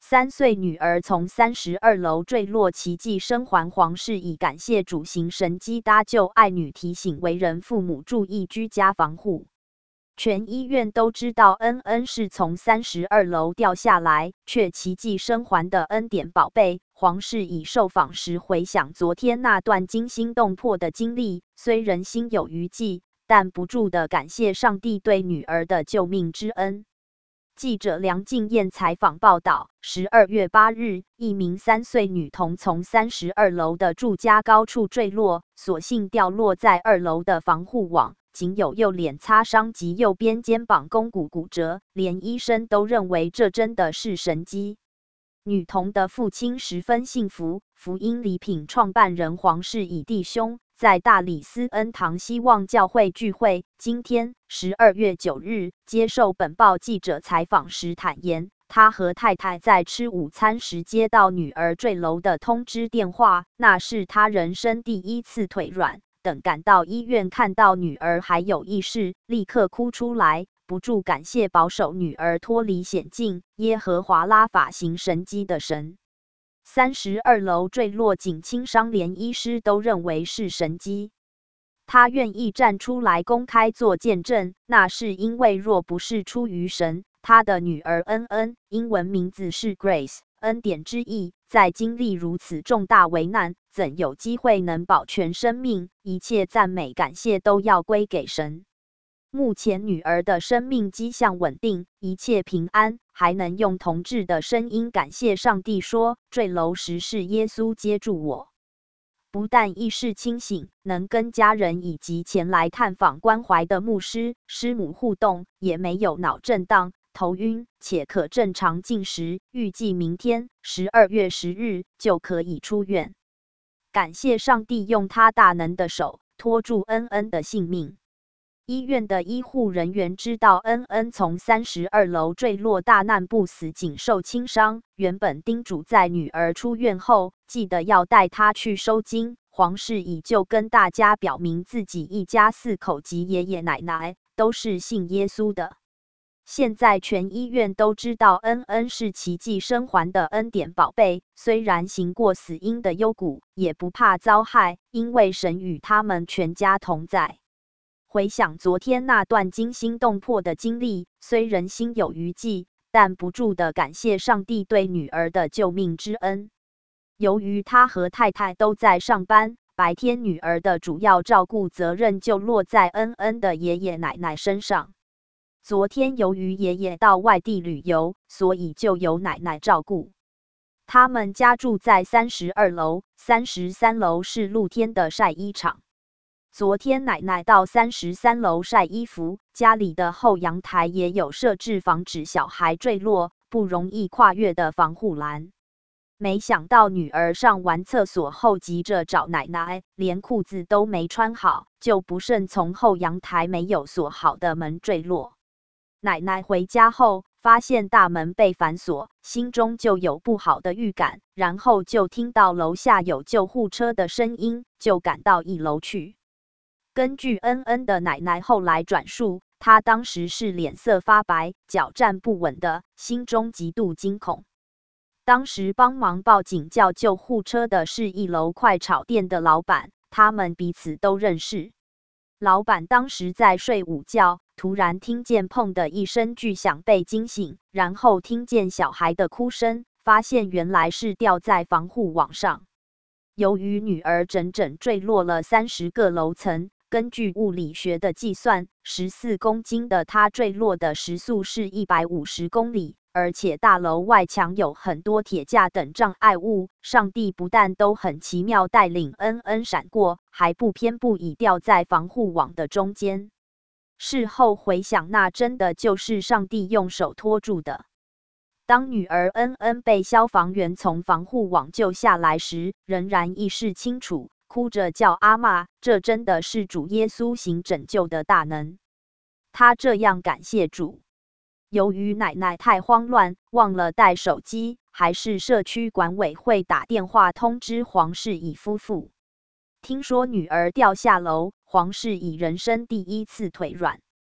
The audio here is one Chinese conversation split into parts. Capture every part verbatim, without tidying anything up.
三岁女儿从三十二楼坠落，奇迹生还。皇室以感谢主行神迹搭救爱女，提醒为人父母注意居家防护。全医院都知道恩恩是从三十二楼掉下来，却奇迹生还的恩典宝贝。皇室以受访时回想昨天那段惊心动魄的经历，虽人心有余悸，但不住地感谢上帝对女儿的救命之恩。记者梁静燕采访报道，十二月八日，一名三岁女童从三十二楼的住家高处坠落，所幸掉落在二楼的防护网，仅有右脸擦伤及右边肩膀肱骨骨折，连医生都认为这真的是神迹。女童的父亲十分幸福，福音礼品创办人黄氏以弟兄在大理斯恩堂希望教会聚会。今天十二月九日接受本报记者采访时坦言，他和太太在吃午餐时接到女儿坠楼的通知电话，那是他人生第一次腿软。等赶到医院看到女儿还有意识，立刻哭出来，不住感谢保守女儿脱离险境，耶和华拉法行神迹的神。三十二楼坠落仅轻伤，连医师都认为是神迹。他愿意站出来公开做见证，那是因为若不是出于神，他的女儿恩恩，英文名字是 Grace， 恩典之意，在经历如此重大危难，怎有机会能保全生命？一切赞美感谢都要归给神。目前女儿的生命迹象稳定，一切平安，还能用同志的声音感谢上帝说，坠楼时是耶稣接住我。不但意识清醒，能跟家人以及前来探访关怀的牧师、师母互动，也没有脑震荡、头晕，且可正常进食，预计明天十二月十日就可以出院。感谢上帝用他大能的手拖住恩恩的性命。医院的医护人员知道恩恩从三十二楼坠落，大难不死，仅受轻伤。原本叮嘱在女儿出院后，记得要带她去收金。黄氏以就跟大家表明自己一家四口及爷爷奶奶都是信耶稣的。现在全医院都知道恩恩是奇迹生还的恩典宝贝，虽然行过死荫的幽谷，也不怕遭害，因为神与他们全家同在。回想昨天那段惊心动魄的经历，虽人心有余悸，但不住地感谢上帝对女儿的救命之恩。由于他和太太都在上班，白天女儿的主要照顾责任就落在恩恩的爷爷奶奶身上。昨天由于爷爷到外地旅游，所以就由奶奶照顾。他们家住在三十二楼，三十三楼是露天的晒衣场。昨天奶奶到三十三楼晒衣服，家里的后阳台也有设置防止小孩坠落不容易跨越的防护栏。没想到女儿上完厕所后急着找奶奶，连裤子都没穿好，就不慎从后阳台没有锁好的门坠落。奶奶回家后发现大门被反锁，心中就有不好的预感，然后就听到楼下有救护车的声音，就赶到一楼去。根据恩恩的奶奶后来转述，她当时是脸色发白、脚站不稳的，心中极度惊恐。当时帮忙报警叫救护车的是一楼快炒店的老板，他们彼此都认识。老板当时在睡午觉，突然听见砰的一声巨响被惊醒，然后听见小孩的哭声，发现原来是掉在防护网上。由于女儿整整坠落了三十个楼层，根据物理学的计算，十四公斤的她坠落的时速是一百五十公里，而且大楼外墙有很多铁架等障碍物。上帝不但都很奇妙带领恩恩闪过，还不偏不倚掉在防护网的中间。事后回想，那真的就是上帝用手托住的。当女儿恩恩被消防员从防护网救下来时，仍然意识清楚，哭着叫阿嬷，这真的是主耶稣行拯救的大能。她这样感谢主。由于奶奶太慌乱，忘了带手机，还是社区管委会打电话通知黄氏乙夫妇。听说女儿掉下楼，黄氏乙人生第一次腿软。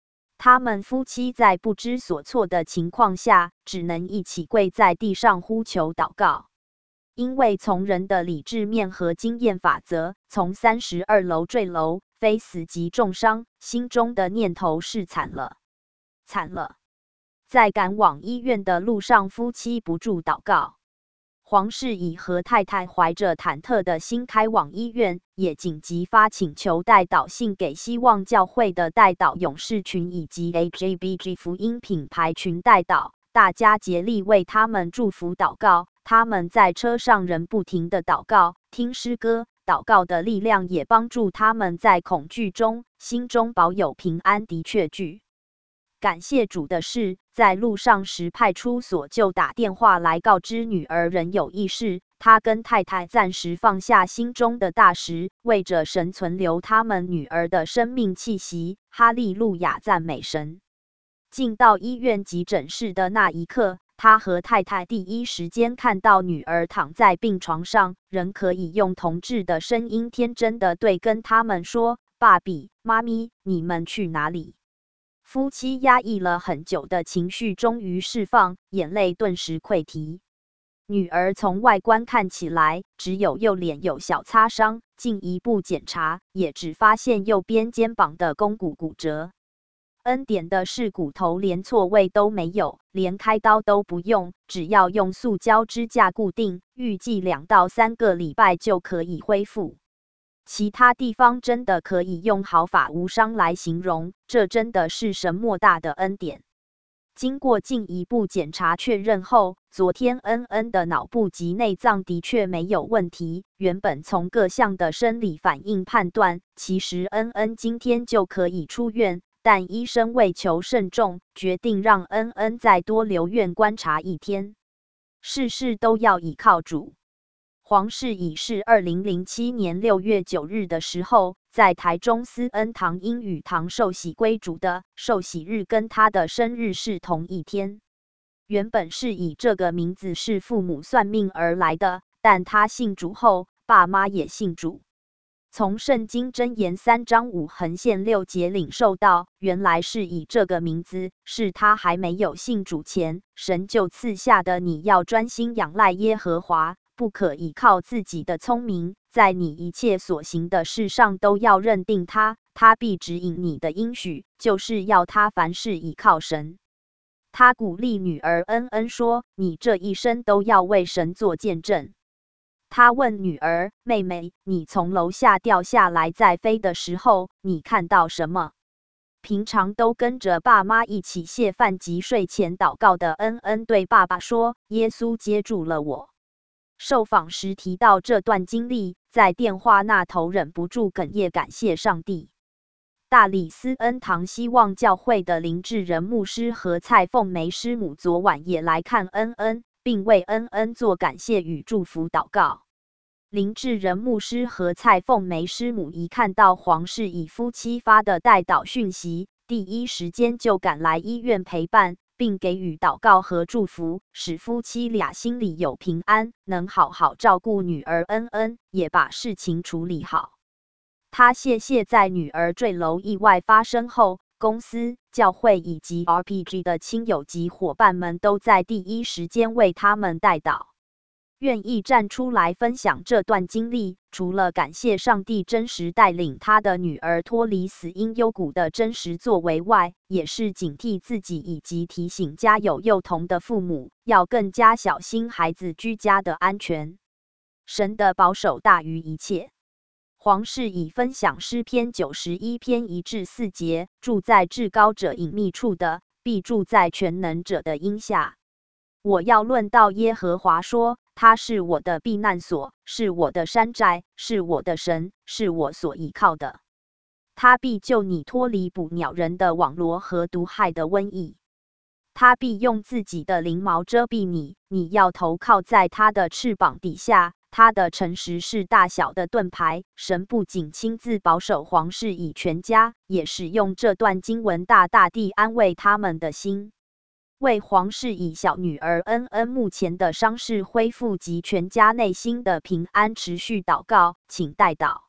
他们夫妻在不知所措的情况下，只能一起跪在地上呼求祷告。因为从人的理智面和经验法则，从三十二楼坠楼，非死即重伤，心中的念头是惨了，惨了。在赶往医院的路上，夫妻不住祷告。黄世乙和太太怀着忐忑的心开往医院，也紧急发请求代祷信给希望教会的代祷勇士群以及 H A B G 福音品牌群代祷，大家竭力为他们祝福祷告。他们在车上仍不停地祷告，听诗歌，祷告的力量也帮助他们在恐惧中，心中保有平安。的确句。感谢主的是，在路上时派出所就打电话来告知女儿仍有意识，他跟太太暂时放下心中的大石，为着神存留他们女儿的生命气息，哈利路亚，赞美神。进到医院急诊室的那一刻，他和太太第一时间看到女儿躺在病床上，仍可以用童稚的声音天真的对跟他们说：“爸比、妈咪，你们去哪里？”夫妻压抑了很久的情绪终于释放，眼泪顿时溃堤。女儿从外观看起来只有右脸有小擦伤，进一步检查也只发现右边肩膀的肱骨骨折。恩典的是骨头连错位都没有，连开刀都不用，只要用塑胶支架固定，预计两到三个礼拜就可以恢复。其他地方真的可以用毫发无伤来形容，这真的是神莫大的恩典。经过进一步检查确认后，昨天恩恩的脑部及内脏的确没有问题。原本从各项的生理反应判断，其实恩恩今天就可以出院，但医生为求慎重，决定让恩恩再多留院观察一天。事事都要倚靠主。黄世乙是二零零七年六月九日的时候，在台中思恩堂英语堂受洗归主的，受洗日跟他的生日是同一天。原本是以这个名字是父母算命而来的，但他信主后，爸妈也信主。从圣经箴言三章五横线六节领受到，原来是以这个名字，是他还没有信主前，神就赐下的。你要专心仰赖耶和华，不可依靠自己的聪明，在你一切所行的事上都要认定他，他必指引你的应许，就是要他凡事依靠神。他鼓励女儿恩恩说：“你这一生都要为神做见证。”他问女儿：“妹妹，你从楼下掉下来在飞的时候，你看到什么？”平常都跟着爸妈一起谢饭及睡前祷告的恩恩对爸爸说：“耶稣接住了我。”受访时提到这段经历，在电话那头忍不住哽咽，感谢上帝。大理思恩堂希望教会的林志仁牧师和蔡凤梅师母昨晚也来看恩恩，并为恩恩做感谢与祝福祷告。林志仁牧师和蔡凤梅师母一看到黄世乙夫妻发的代祷讯息，第一时间就赶来医院陪伴，并给予祷告和祝福，使夫妻俩心里有平安，能好好照顾女儿恩恩，也把事情处理好。他谢谢在女儿坠楼意外发生后，公司、教会以及 R P G 的亲友及伙伴们都在第一时间为他们代祷。愿意站出来分享这段经历，除了感谢上帝真实带领他的女儿脱离死因幽谷的真实作为外，也是警惕自己以及提醒家有幼童的父母，要更加小心孩子居家的安全。神的保守大于一切。黄世乙分享诗篇九十一篇一至四节：住在至高者隐秘处的，必住在全能者的荫下。我要论到耶和华说，他是我的避难所，是我的山寨，是我的神，是我所依靠的。他必救你脱离捕鸟人的网罗和毒害的瘟疫。他必用自己的翎毛遮蔽你，你要投靠在他的翅膀底下。他的诚实是大小的盾牌。神不仅亲自保守黄世乙全家，也使用这段经文大大地安慰他们的心。为黄世乙小女儿恩恩目前的伤势恢复及全家内心的平安持续祷告，请代祷。